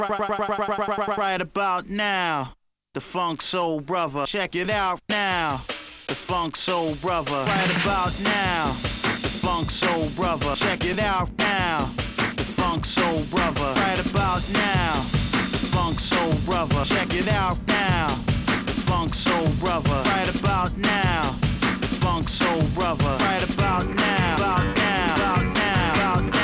Right about now, the Funk Soul Brother. Check it out now, the Funk Soul Brother. Right about now, the Funk Soul Brother. Check it out now, the Funk Soul Brother. Right about now, the Funk Soul Brother. Check it out now, the Funk Soul Brother. Right about now, the Funk Soul Brother. Right about now, about now, about now, about now.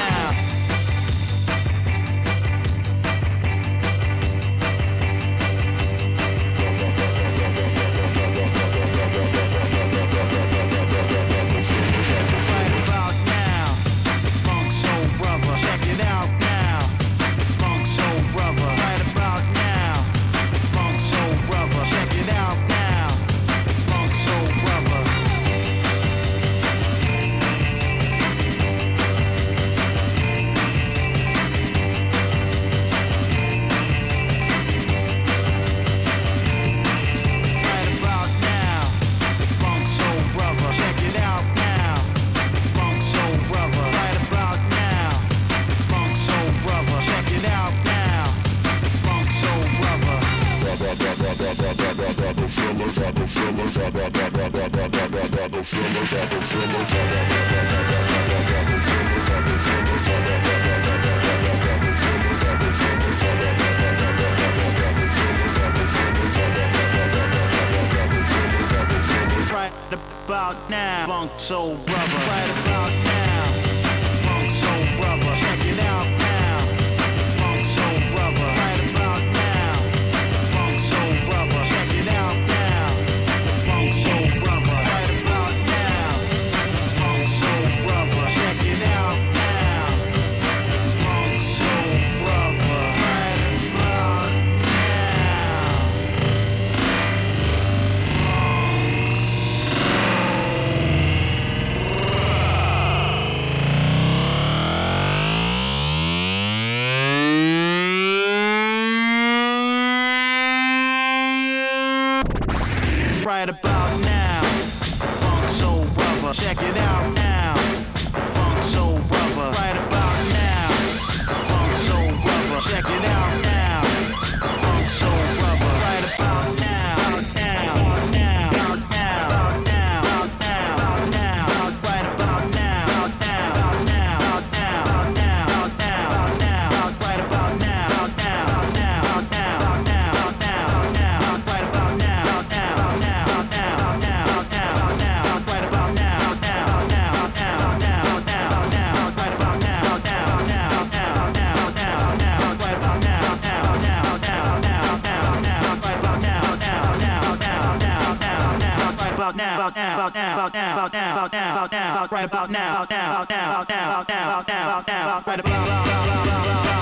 Right about now, Funk Soul Brother. Right about now, Funk Soul Brother. Check it out now, Funk Soul Brother. Right about now, Funk Soul Brother. Check it out now, Funk Soul Brother. Right about now, Funk Soul Brother. Check it out now, Funk Soul Brother. Right about right about now, the Funk Soul Brother. Check it out now, the Funk Soul Brother. Right about now, the Funk Soul Brother. Check it out now, the Funk Soul Brother. Right about now, now, now, now, now, now, now, right about now, now, now, now, now, now, now, right about now, now, now, now, now, now, now, right about now, now, now. Right about now,